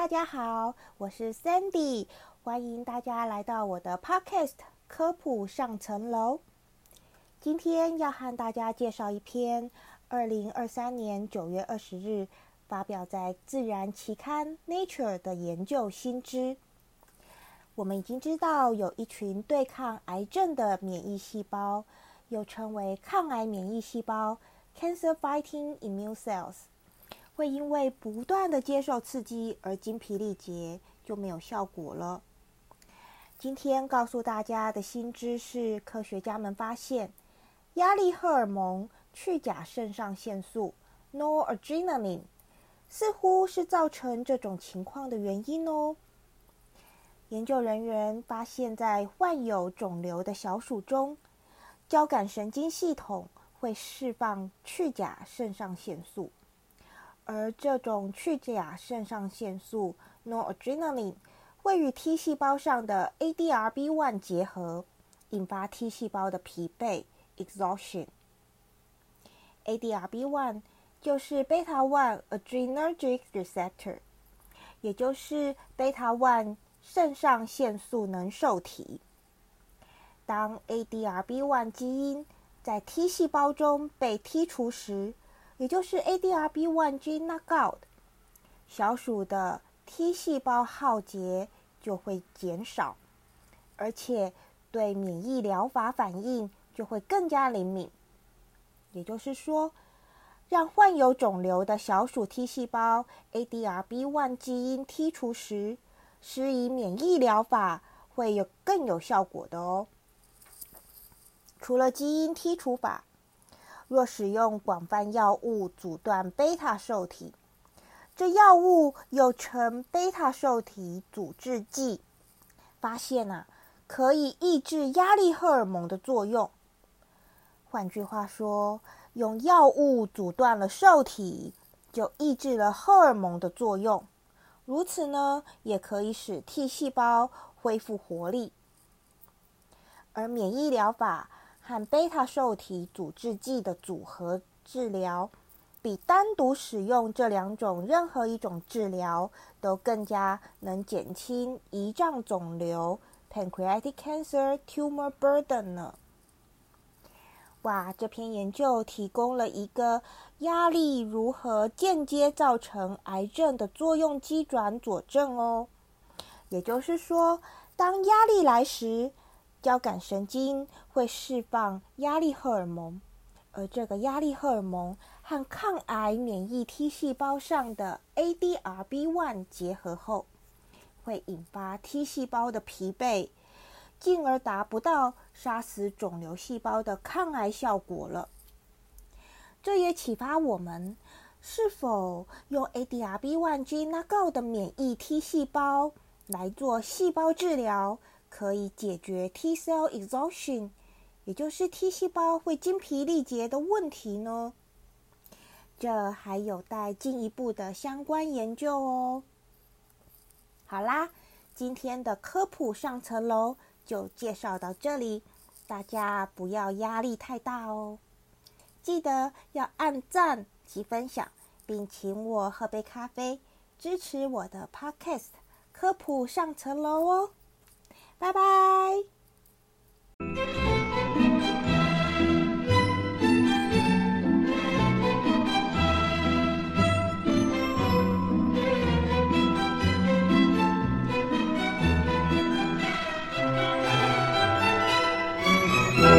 大家好，我是 Sandy， 欢迎大家来到我的 Podcast 科普上层楼。今天要和大家介绍一篇2023年9月20日发表在《自然》期刊 Nature 的研究新知。我们已经知道有一群对抗癌症的免疫细胞，又称为抗癌免疫细胞 Cancer Fighting Immune Cells， 会因为不断的接受刺激而精疲力竭，就没有效果了。今天告诉大家的新知是，科学家们发现压力荷尔蒙去甲肾上腺素 Noradrenaline 似乎是造成这种情况的原因哦。研究人员发现，在患有肿瘤的小鼠中，交感神经系统会释放去甲肾上腺素，而这种去甲肾上腺素 Noradrenaline 会与 T 细胞上的 ADRB1 结合，引发 T 细胞的疲惫 exhaustion。 ADRB1 就是 Beta-1 Adrenergic Receptor， 也就是 Beta-1 肾上腺素能受体。当 ADRB1 基因在 T 细胞中被剔除时，也就是 ADRB1 gene knockout， 小鼠的 T 细胞耗竭就会减少，而且对免疫疗法反应就会更加灵敏。也就是说，让患有肿瘤的小鼠 T 细胞 ADRB1 基因剔除时，施以免疫疗法会更有效果的哦。除了基因剔除法，若使用广泛药物阻断贝塔受体，这药物又称贝塔受体阻滞剂，发现可以抑制压力荷尔蒙的作用。换句话说，用药物阻断了受体，就抑制了荷尔蒙的作用。如此呢，也可以使 T 细胞恢复活力。而免疫疗法和贝塔受体阻滞剂的组合治疗，比单独使用这两种任何一种治疗都更加能减轻胰脏肿瘤 pancreatic cancer tumor burden 呢。哇，这篇研究提供了一个压力如何间接造成癌症的作用机转佐证哦。也就是说，当压力来时，交感神经会释放压力荷尔蒙，而这个压力荷尔蒙和抗癌免疫 T 细胞上的 ADRB1 结合后，会引发 T 细胞的疲惫，进而达不到杀死肿瘤细胞的抗癌效果了。这也启发我们，是否用 ADRB1 gene knockout 的免疫 T 细胞来做细胞治疗，可以解决 T cell exhaustion， 也就是 T 细胞会精疲力竭的问题呢？这还有待进一步的相关研究哦。好啦，今天的科普上层楼就介绍到这里，大家不要压力太大哦。记得要按赞及分享，并请我喝杯咖啡，支持我的 Podcast 科普上层楼哦。拜拜。